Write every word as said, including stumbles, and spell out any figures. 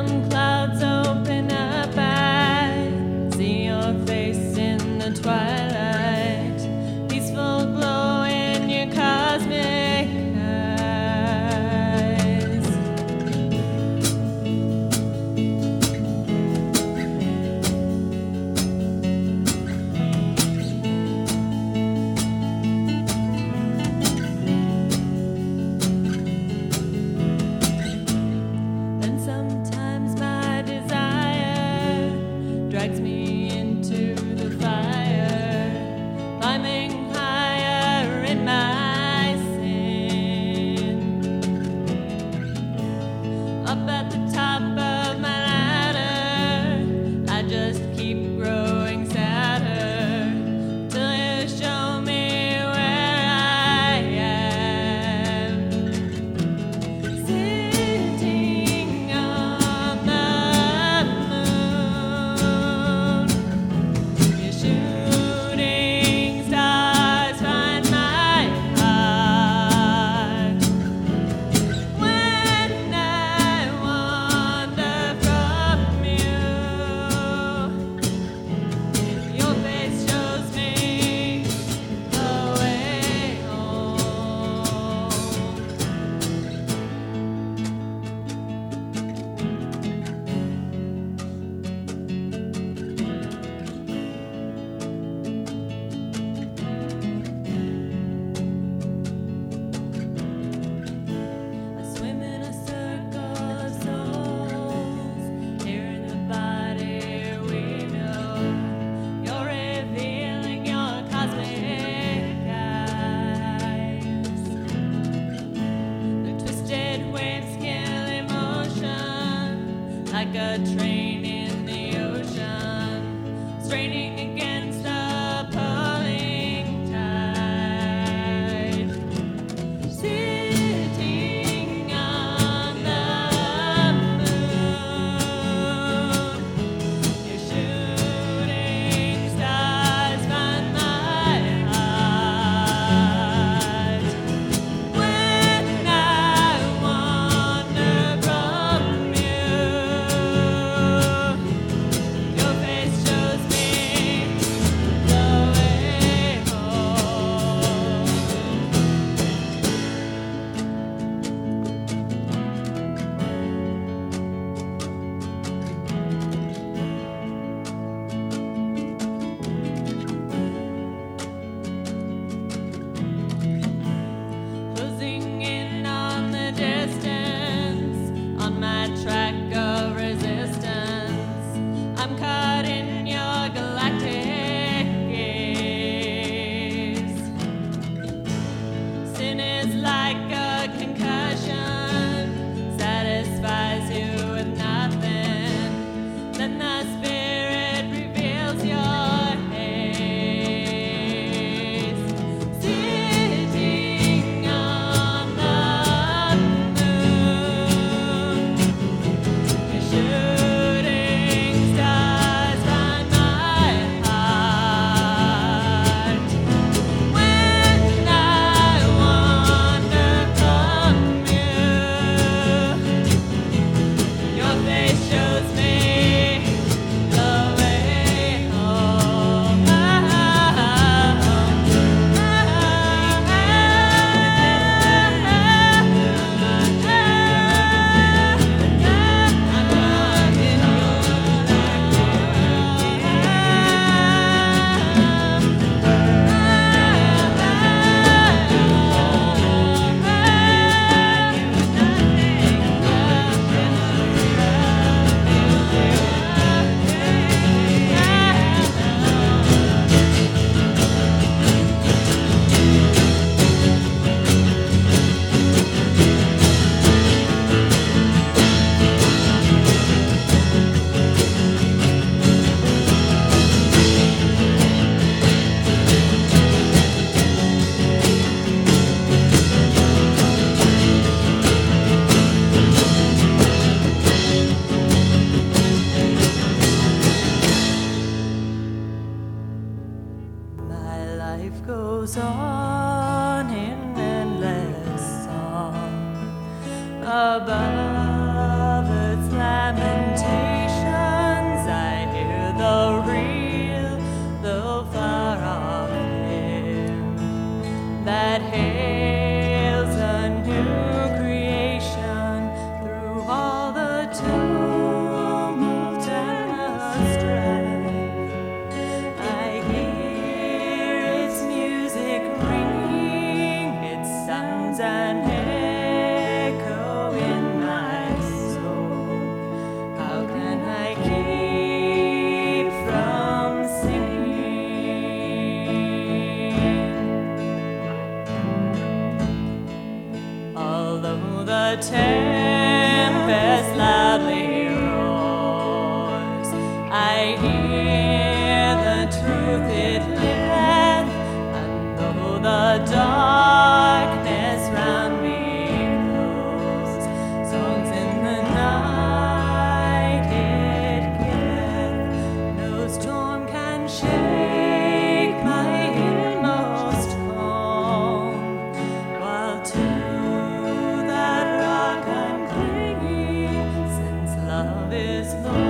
some clouds open up, I see your face in the twilight, peaceful glow in your cosmic eyes. And sometimes my desire drags me into the fire, climbing higher in my sin. Up at the top of my ladder, I just keep growing sadder till you show me where I am. Sitting on the moon, your shooting stars find my heart. When I wander from you, your face shows me the way home. I swim in a circle of souls, here in the body we know. You're revealing your cosmic eyes. The twisted waves kill emotion, like a train in the ocean, straining against the pulling tide. Sitting on the moon, your shooting stars find my heart. When I wander from you, your face shows me I hear the truth it liveth, and though the darkness round me close, songs in the night it giveth. No storm can shake my inmost calm, while to that rock I'm clinging, since love is Lord.